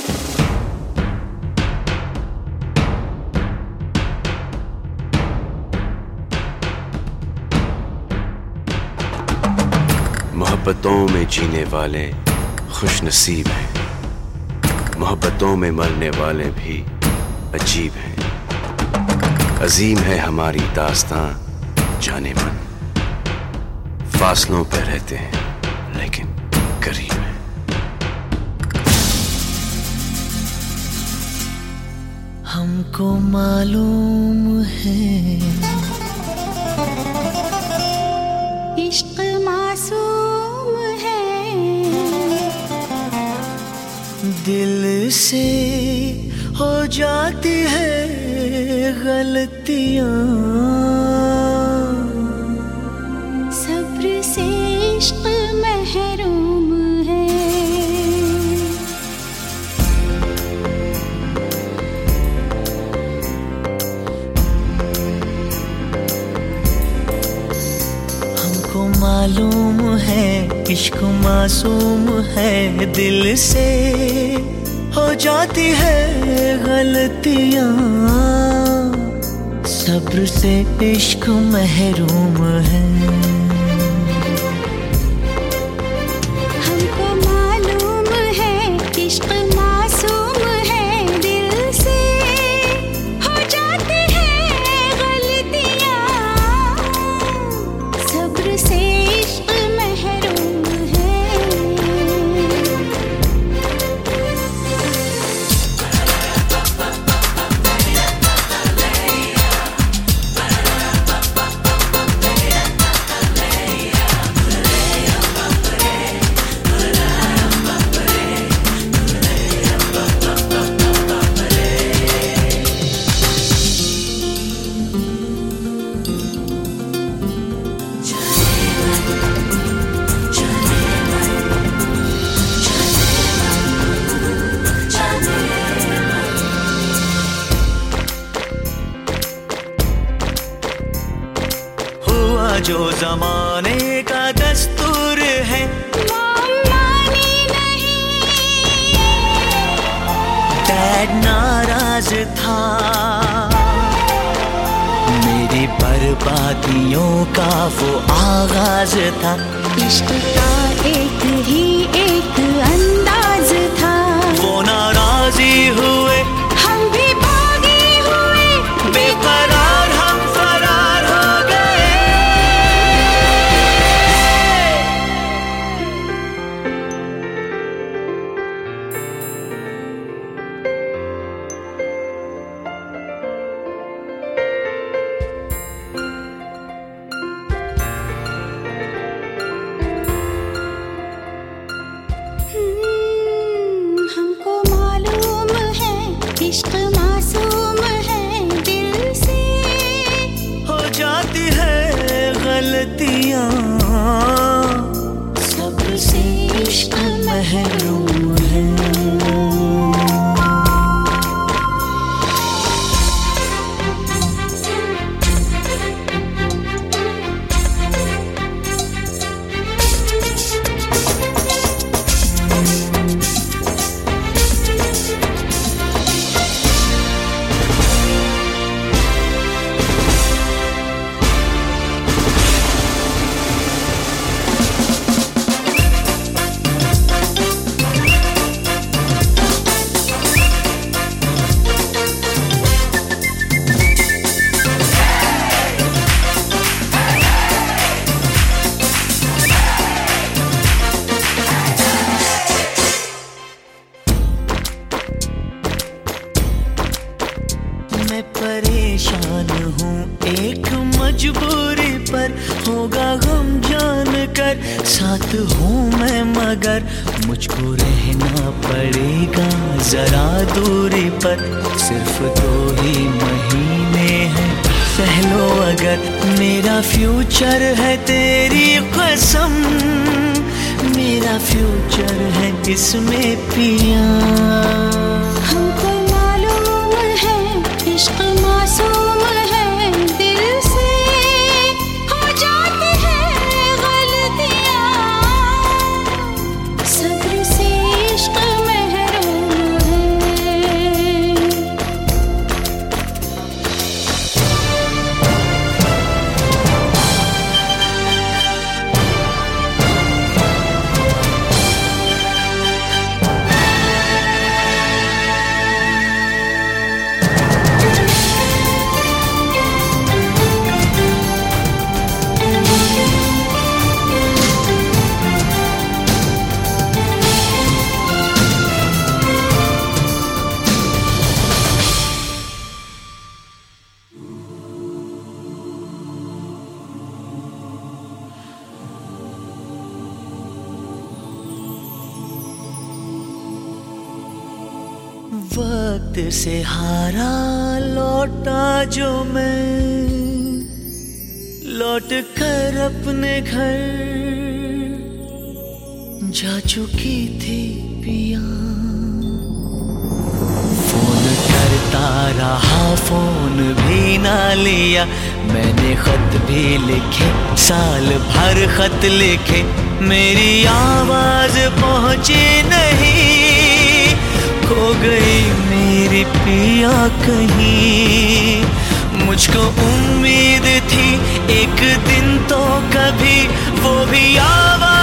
मोहब्बतों में जीने वाले खुश नसीब हैं, मोहब्बतों में मरने वाले भी अजीब हैं। अजीम है हमारी दास्तां जाने मन, फासलों पे रहते हैं लेकिन करीब हैं। हमको मालूम है इश्क मासूम है, दिल से हो जाती है गलतियां, सब्र से इश्क महरूम है। हमको मालूम है इश्क मासूम है, दिल से हो जाती है गलतियां, सब्र से इश्क महरूम है। हमको मालूम है इश्क मासूम है, दिल से हो जाती है गलतियां, सब्र से इश्क महरूम है। जो जमाने का दस्तूर है मानी नहीं, डैड नाराज था, मेरी बर्बादियों का वो आगाज था। इश्क का एक ही एक अंदाज था, वो नाराजी हुए हम भी बागी हुए, बेकरार हम फरार हो गए। हमको मालूम है इश्क मासूम है, दिल से हो जाती है गलतियां, सब्र से इश्क महरूम है। मैं परेशान हूँ एक मजबूरी पर, होगा गम जान कर साथ हूँ मैं, मगर मुझको रहना पड़ेगा जरा दूरी पर। सिर्फ 2 ही महीने हैं, सह लो अगर, मेरा फ्यूचर है तेरी कसम, मेरा फ्यूचर है इसमें पिया। हमको मालूम है इश्क मासूम है, दिल से हो जाती है गलतियां, सब्र से इश्क महरूम है। वक्त से हारा लौटा जो मैं, लौट कर अपने घर जा चुकी थी पिया। फोन करता रहा, फोन भी ना लिया, मैंने खत भी लिखे, साल भर खत लिखे, मेरी आवाज पहुंची नहीं, खो गई मेरी पिया कहीं। मुझको उम्मीद थी एक दिन तो कभी वो भी आवाज